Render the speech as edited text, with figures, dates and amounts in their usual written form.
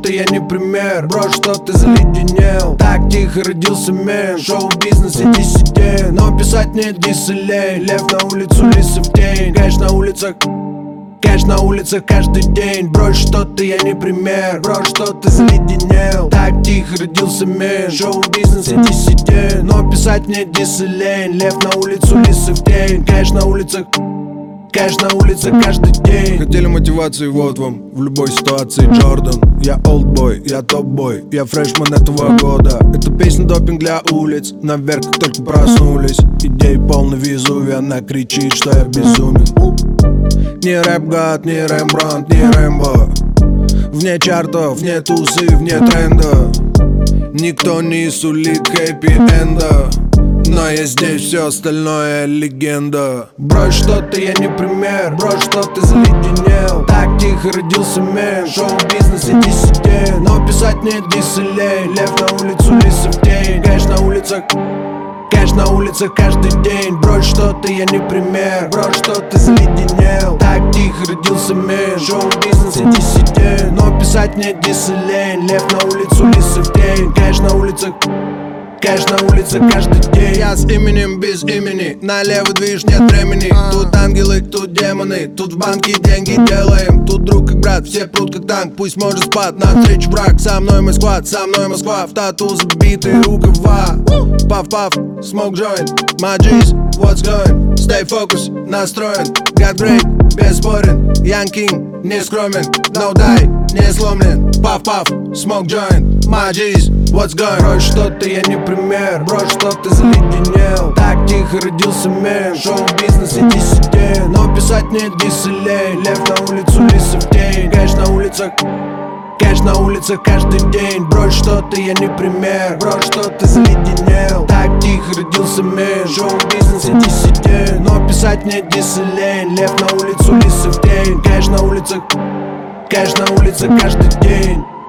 что-то я не пример. Бро, что ты заледенел? Так тихо родился мен. Шоу-бизнес и диссидент. Но писать нет диселей. Лев на улицу, лисы в тень. Кэш на улицах, кэш на улицах каждый день. Бро, что-то я не пример. Бро, что ты заледенел? Так тихо родился мен. Шоу-бизнес и диссидент. Но писать нет диселей. Лев на улицу, лисы в тень. Кэш на улицах, кэш на улице каждый день. Хотели мотивации, вот вам, в любой ситуации Джордан. Я олдбой, я топ-бой, я фрешман этого года. Это песня допинг для улиц, наверх как только проснулись. Идей полный Везувий, она кричит, что я безумен. Не рэп-гад, не Рембрандт, не Рэмбо. Вне чартов, вне тусы, вне тренда. Никто не сулит хэппи-энда. Но я здесь, все остальное легенда. Бро, что-то я не пример. Бро, что ты заледенел? Так тихо родился мен. Шоу-бизнес и диссидент. Но писать нет диселей. Лев на улицу, лисы в тень. Кэш на улицах, кэш на улицах каждый день. Бро, что-то я не пример. Бро, что ты заледенел? Так тихо родился мен. Шоу-бизнес и диссидент. Но писать нет диселей. Лев на улицу, лисы в тень. Кэш на улицах, кэш на улице каждый день. Я с именем без имени, налево движ, нет времени. Тут ангелы, тут демоны, тут в банке деньги делаем. Тут друг как брат, все прут как танк, пусть может спад. Навстречу брак, со мной мой сквад, со мной Москва. В тату забитые рукава. Паф-паф, smoke joint, my G's, what's going? Stay focused, настроен, got great, бесспорен. Young King, не скромен, no die, не сломлен. Паф-паф, smoke joint, my G's, what's going? Бро, что-то я не пример. Бро, что ты заледенел? Так тихо родился мен. Шоу-бизнес и диссидент. Но писать нет диселей. Лев на улицу, лисы в тень. Кэш на улицах, кэш на улицах каждый день. Бро, что-то я не пример. Бро, что ты заледенел? Так тихо родился мен. Шоу-бизнес и диссидент. Но писать нет диселей. Лев на улицу, лисы в тень. Кэш на улицах, кэш на улицах каждый день.